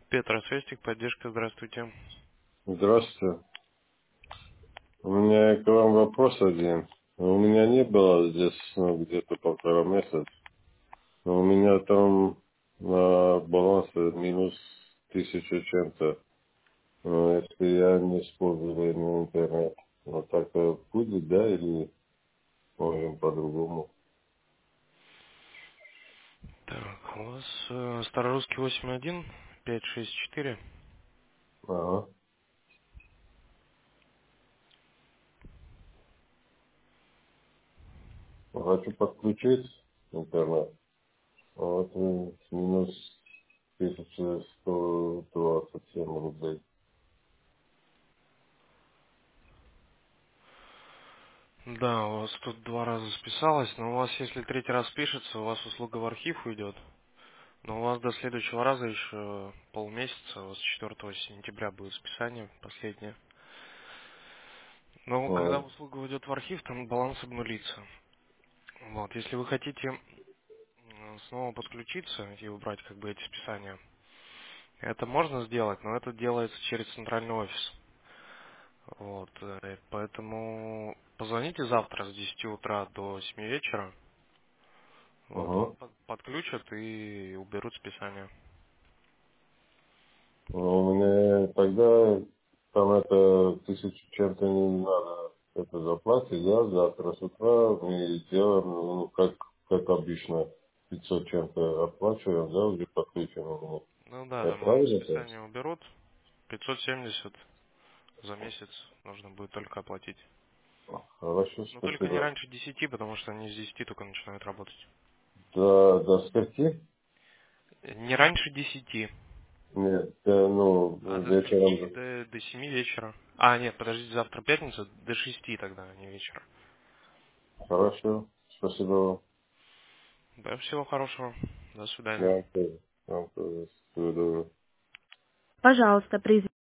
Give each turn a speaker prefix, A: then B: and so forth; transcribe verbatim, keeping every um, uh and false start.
A: Петросвестик, поддержка, здравствуйте.
B: Здравствуйте. У меня к вам вопрос один. У меня не было здесь ну, где-то полтора месяца. Но у меня там на балансе минус тысяча чем-то. Но если я не использую на интернет, вот так э, будет, да, или можем по-другому?
A: Так, у вас э, Старорусский восемь один пять шесть четыре.
B: Ага. Хочу подключить интернет. Вот э, минус тысяча сто двадцать семь рублей.
A: Да, у вас тут два раза списалось, но у вас, если третий раз пишется, у вас услуга в архив уйдет. Но у вас до следующего раза еще полмесяца, у вас четвёртого сентября будет списание последнее. Но когда
B: А,
A: услуга уйдет в архив, там баланс обнулится. Вот, если вы хотите м, снова подключиться и убрать как бы эти списания, это можно сделать, но это делается через центральный офис. Вот, э, поэтому позвоните завтра с десяти утра до семи вечера. Вот,
B: ага.
A: вам под- подключат и уберут списание.
B: Ну, у меня тогда там это тысячу чем-то не надо это заплатить, да, завтра с утра мы делаем, ну, как, как обычно, пятьсот чем-то оплачиваем, да, уже подключено у меня.
A: Ну да,
B: Я
A: да, вам
B: правильно это?
A: списание уберут. пятьсот семьдесят за месяц нужно будет только оплатить.
B: Хорошо,
A: Но только не
B: спасибо.
A: раньше десяти, потому что они с десяти только начинают работать.
B: До, до скольки?
A: Не раньше десяти,
B: Нет, э,
A: а
B: ну,
A: до семи
B: вечером.
A: до, до семи вечера. А, нет, подождите, завтра пятница, до шести тогда, а не вечера.
B: Хорошо, спасибо вам.
A: Да, всего хорошего. До свидания.
B: Вам тоже. Вам тоже. Всего доброго.
C: Пожалуйста, произведите